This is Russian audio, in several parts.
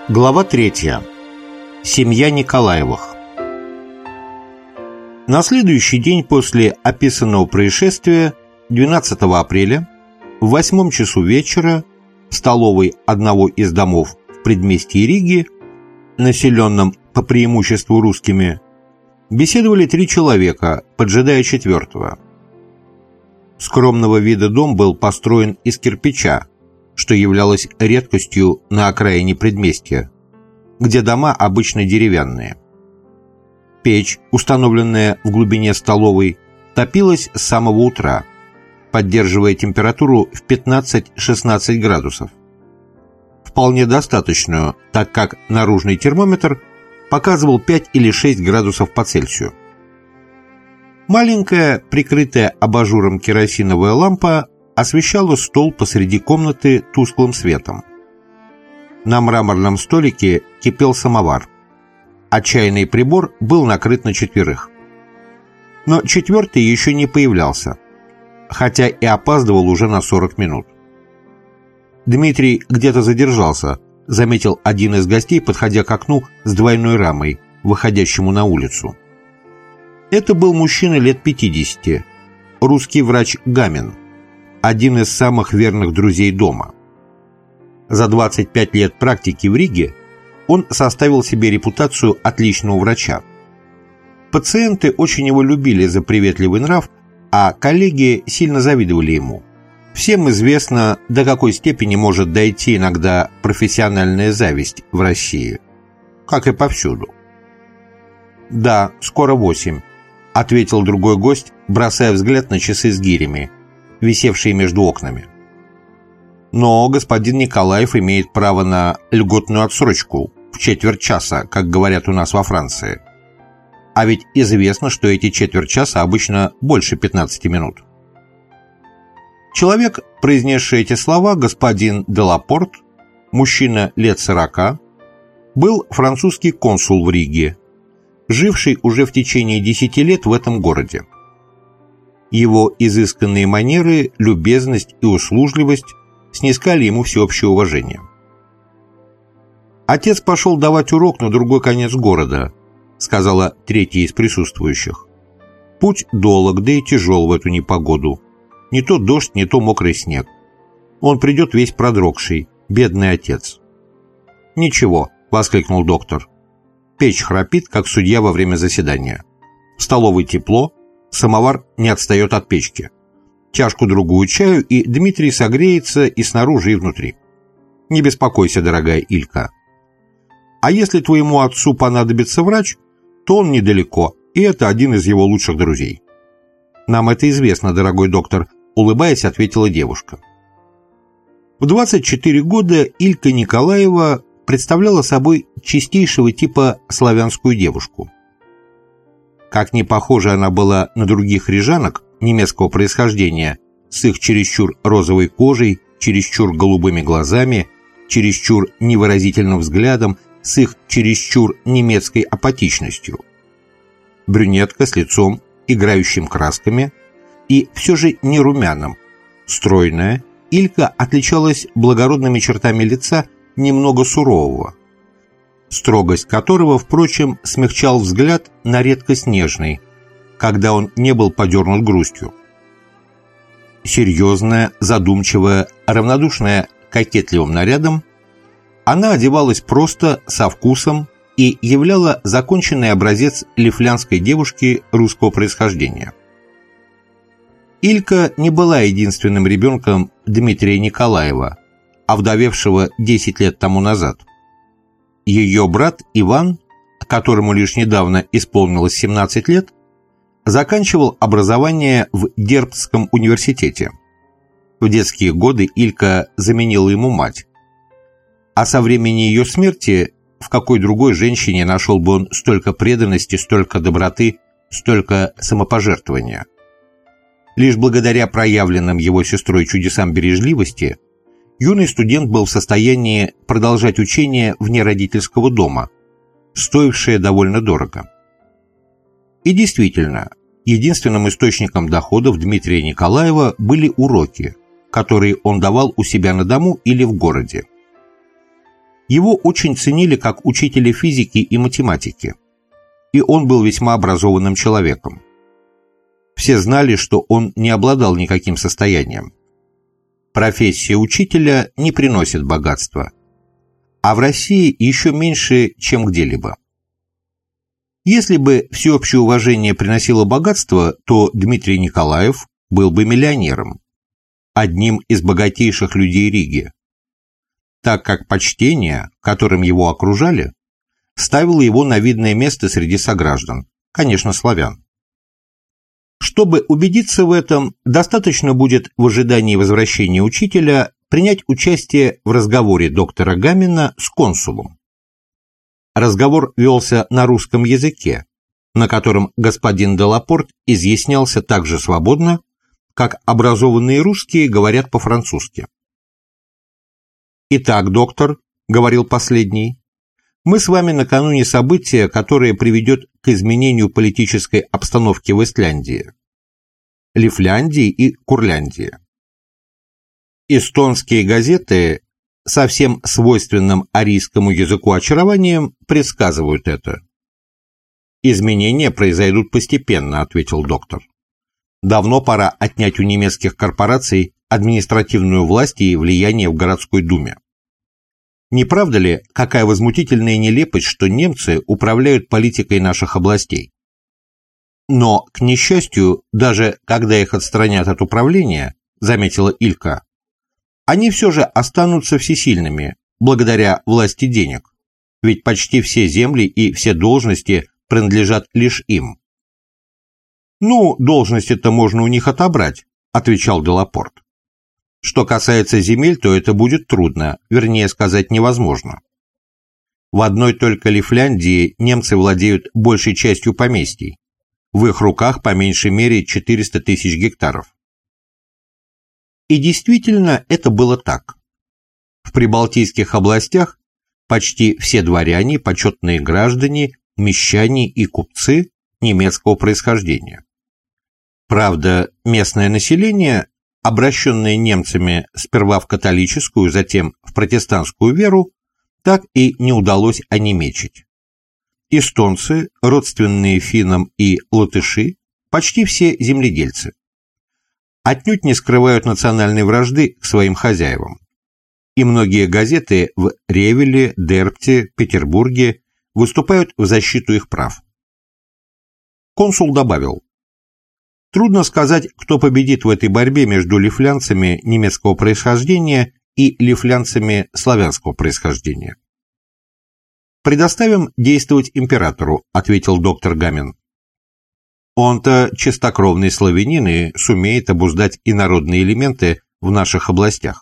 Глава 3. Семья Николаевых. На следующий день после описанного происшествия, 12 апреля, в 8 часу вечера, в столовой одного из домов в предместье Риги, населенном по преимуществу русскими, беседовали 3 человека, поджидая 4-го. Скромного вида дом был построен из кирпича, что являлось редкостью на окраине предместья, где дома обычно деревянные. Печь, установленная в глубине столовой, топилась с самого утра, поддерживая температуру в 15-16 градусов. Вполне достаточную, так как наружный термометр показывал 5 или 6 градусов по Цельсию. Маленькая, прикрытая абажуром керосиновая лампа освещала стол посреди комнаты тусклым светом. На мраморном столике кипел самовар, а чайный прибор был накрыт на 4. Но 4-й еще не появлялся, хотя и опаздывал уже на 40 минут. «Дмитрий где-то задержался», — заметил один из гостей, подходя к окну с двойной рамой, выходящему на улицу. Это был мужчина лет 50, русский врач Гамин, один из самых верных друзей дома. За 25 лет практики в Риге он составил себе репутацию отличного врача. Пациенты очень его любили за приветливый нрав, а коллеги сильно завидовали ему. Всем известно, до какой степени может дойти иногда профессиональная зависть в России, как и повсюду. «Да, скоро 8», — ответил другой гость, бросая взгляд на часы с гирями, висевшие между окнами. «Но господин Николаев имеет право на льготную отсрочку в четверть часа, как говорят у нас во Франции. А ведь известно, что эти четверть часа обычно больше 15 минут». Человек, произнесший эти слова, господин Делапорт, мужчина лет 40, был французский консул в Риге, живший уже в течение 10 лет в этом городе. Его изысканные манеры, любезность и услужливость снискали ему всеобщее уважение. «Отец пошел давать урок на другой конец города», — сказала третья из присутствующих. «Путь долог, да и тяжел в эту непогоду. Не то дождь, не то мокрый снег. Он придет весь продрогший, бедный отец». «Ничего», — воскликнул доктор. «Печь храпит, как судья во время заседания. В столовой тепло, самовар не отстает от печки. Чашку-другую чаю, и Дмитрий согреется и снаружи, и внутри. Не беспокойся, дорогая Илька. А если твоему отцу понадобится врач, то он недалеко, и это один из его лучших друзей». «Нам это известно, дорогой доктор», — улыбаясь, ответила девушка. В 24 года Илька Николаева представляла собой чистейшего типа славянскую девушку. Как не похожа она была на других рижанок немецкого происхождения с их чересчур розовой кожей, чересчур голубыми глазами, чересчур невыразительным взглядом, с их чересчур немецкой апатичностью. Брюнетка с лицом, играющим красками, и все же не румяным, стройная, Илька отличалась благородными чертами лица немного сурового, строгость которого, впрочем, смягчал взгляд на редкость нежный, когда он не был подернут грустью. Серьезная, задумчивая, равнодушная кокетливым нарядом, она одевалась просто, со вкусом и являла законченный образец лифлянской девушки русского происхождения. Илька не была единственным ребенком Дмитрия Николаева, овдовевшего 10 лет тому назад. Ее брат Иван, которому лишь недавно исполнилось 17 лет, заканчивал образование в Дербцком университете. В детские годы Илька заменила ему мать. А со времени ее смерти в какой другой женщине нашел бы он столько преданности, столько доброты, столько самопожертвования? Лишь благодаря проявленным его сестрой чудесам бережливости юный студент был в состоянии продолжать учение вне родительского дома, стоившее довольно дорого. И действительно, единственным источником доходов Дмитрия Николаева были уроки, которые он давал у себя на дому или в городе. Его очень ценили как учителя физики и математики, и он был весьма образованным человеком. Все знали, что он не обладал никаким состоянием. Профессия учителя не приносит богатства, а в России еще меньше, чем где-либо. Если бы всеобщее уважение приносило богатство, то Дмитрий Николаев был бы миллионером, одним из богатейших людей Риги, так как почтение, которым его окружали, ставило его на видное место среди сограждан, конечно, славян. Чтобы убедиться в этом, достаточно будет в ожидании возвращения учителя принять участие в разговоре доктора Гамина с консулом. Разговор велся на русском языке, на котором господин де Лапорт изъяснялся так же свободно, как образованные русские говорят по-французски. «Итак, доктор», — говорил последний, — «мы с вами накануне события, которое приведет к изменению политической обстановки в Исляндии, Лифляндии и Курляндии. Эстонские газеты со всем свойственным арийскому языку очарованием предсказывают это». «Изменения произойдут постепенно», — ответил доктор. «Давно пора отнять у немецких корпораций административную власть и влияние в городской думе. Не правда ли, какая возмутительная нелепость, что немцы управляют политикой наших областей? Но, к несчастью, даже когда их отстранят от управления, заметила Илька, они все же останутся всесильными, благодаря власти денег, ведь почти все земли и все должности принадлежат лишь им». «Ну, должности-то можно у них отобрать», — отвечал де Лапорт. «Что касается земель, то это будет трудно, вернее сказать, невозможно. В одной только Лифляндии немцы владеют большей частью поместий. В их руках по меньшей мере 400 тысяч гектаров». И действительно, это было так. В прибалтийских областях почти все дворяне, почетные граждане, мещане и купцы немецкого происхождения. Правда, местное население, обращенное немцами сперва в католическую, затем в протестантскую веру, так и не удалось онемечить. Эстонцы, родственные финнам, и латыши, почти все земледельцы. Отнюдь не скрывают национальной вражды к своим хозяевам. И многие газеты в Ревеле, Дерпте, Петербурге выступают в защиту их прав. Консул добавил: «Трудно сказать, кто победит в этой борьбе между лифлянцами немецкого происхождения и лифлянцами славянского происхождения». «Предоставим действовать императору», — ответил доктор Гамин. «Он-то чистокровный славянин и сумеет обуздать инородные элементы в наших областях».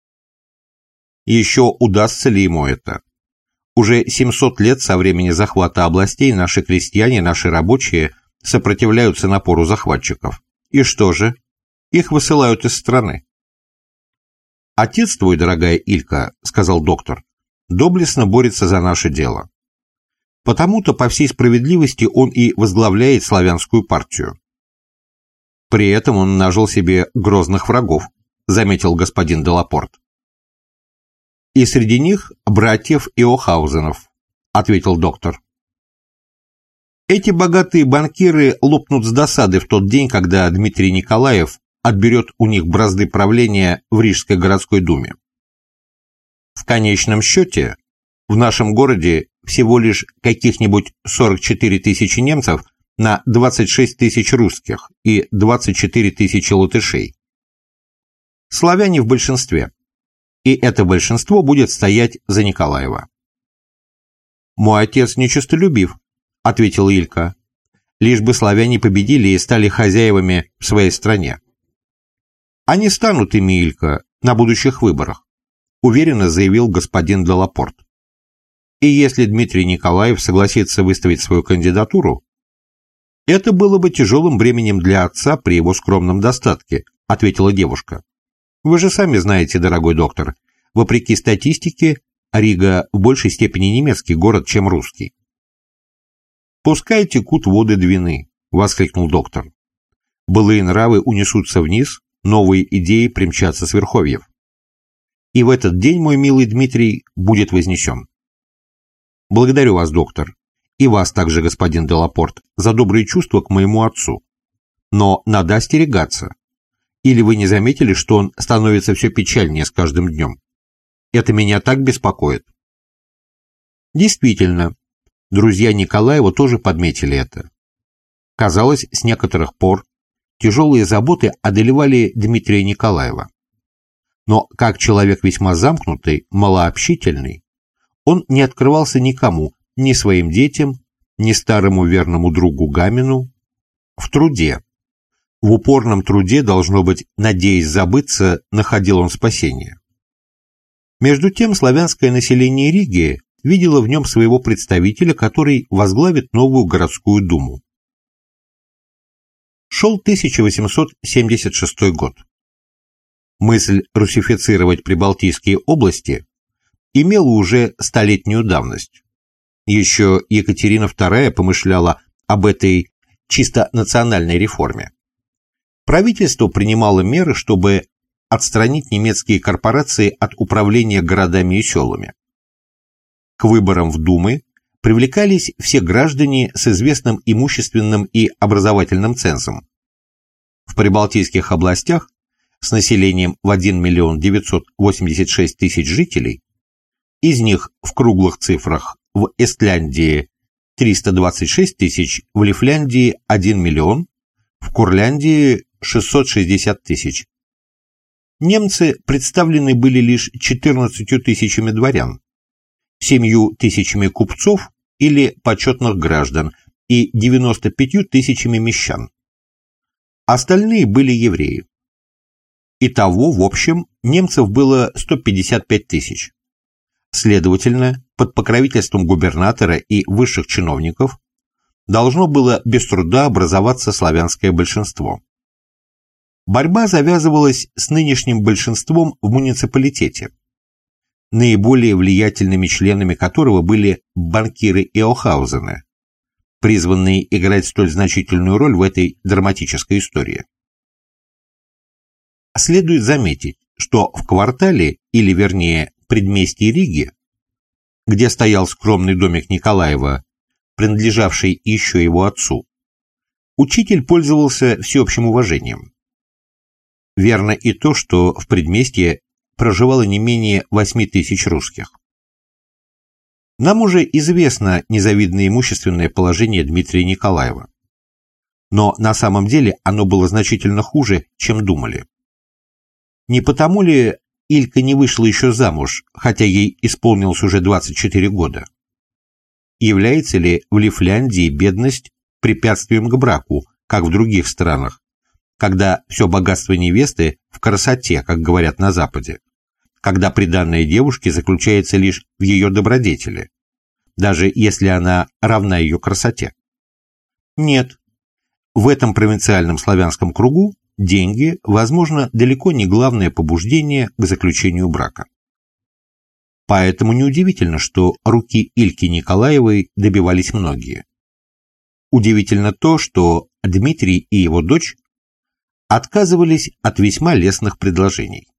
Еще удастся ли ему это? Уже 700 лет со времени захвата областей наши крестьяне, наши рабочие сопротивляются напору захватчиков. И что же? Их высылают из страны. «Отец твой, дорогая Илька, — сказал доктор, — доблестно борется за наше дело. Потому-то, по всей справедливости, он и возглавляет славянскую партию. При этом он нажил себе грозных врагов, — заметил господин де Лапорт. «И среди них братьев Иохаузенов», — ответил доктор. «Эти богатые банкиры лопнут с досады в тот день, когда Дмитрий Николаев отберет у них бразды правления в Рижской городской думе. В конечном счете, в нашем городе всего лишь каких-нибудь 44 тысячи немцев на 26 тысяч русских и 24 тысячи латышей. Славяне в большинстве, и это большинство будет стоять за Николаева». «Мой отец нечестолюбив», — ответила Илька, — «лишь бы славяне победили и стали хозяевами в своей стране». «Они станут ими, Илька, на будущих выборах», — уверенно заявил господин де Лапорт. «И если Дмитрий Николаев согласится выставить свою кандидатуру, это было бы тяжелым бременем для отца при его скромном достатке», — ответила девушка. «Вы же сами знаете, дорогой доктор, вопреки статистике, Рига в большей степени немецкий город, чем русский». «Пускай текут воды Двины», — воскликнул доктор. «Былые нравы унесутся вниз, новые идеи примчатся с верховьев. и в этот день, мой милый Дмитрий, будет вознесен. Благодарю вас, доктор, и вас также, господин Делапорт, за добрые чувства к моему отцу. Но надо остерегаться. Или вы не заметили, что он становится все печальнее с каждым днем? Это меня так беспокоит. Действительно, друзья Николаева тоже подметили это. Казалось, с некоторых пор тяжелые заботы одолевали Дмитрия Николаева. Но как человек весьма замкнутый, малообщительный, он не открывался никому, ни своим детям, ни старому верному другу Гамину. В труде, в упорном труде, должно быть, надеясь забыться, находил он спасение. Между тем славянское население Риги видело в нем своего представителя, который возглавит новую городскую думу. Шел 1876 год. Мысль руссифицировать прибалтийские области имела уже столетнюю давность. Еще Екатерина II помышляла об этой чисто национальной реформе. Правительство принимало меры, чтобы отстранить немецкие корпорации от управления городами и селами. К выборам в Думы привлекались все граждане с известным имущественным и образовательным цензом. В прибалтийских областях с населением в 1 986 000 жителей, из них в круглых цифрах в Эстляндии 326 000, в Лифляндии 1 миллион, в Курляндии 660 000. Немцы представлены были лишь 14 000 дворян, 7 000 купцов или почетных граждан и 95 000 мещан. Остальные были евреи. Итого, в общем, немцев было 155 000. Следовательно, под покровительством губернатора и высших чиновников должно было без труда образоваться славянское большинство. Борьба завязывалась с нынешним большинством в муниципалитете, наиболее влиятельными членами которого были банкиры Иохаузены, призванные играть столь значительную роль в этой драматической истории. Следует заметить, что в квартале, или вернее предместье Риги, где стоял скромный домик Николаева, принадлежавший еще его отцу, учитель пользовался всеобщим уважением. Верно и то, что в предместье проживало не менее 8 000 русских. Нам уже известно незавидное имущественное положение Дмитрия Николаева. Но на самом деле оно было значительно хуже, чем думали. Не потому ли Илька не вышла еще замуж, хотя ей исполнилось уже 24 года? Является ли в Лифляндии бедность препятствием к браку, как в других странах, когда все богатство невесты в красоте, как говорят на Западе, когда приданное девушке заключается лишь в ее добродетели, даже если она равна ее красоте? Нет, в этом провинциальном славянском кругу деньги, возможно, далеко не главное побуждение к заключению брака. Поэтому неудивительно, что руки Ильки Николаевой добивались многие. Удивительно то, что Дмитрий и его дочь отказывались от весьма лестных предложений.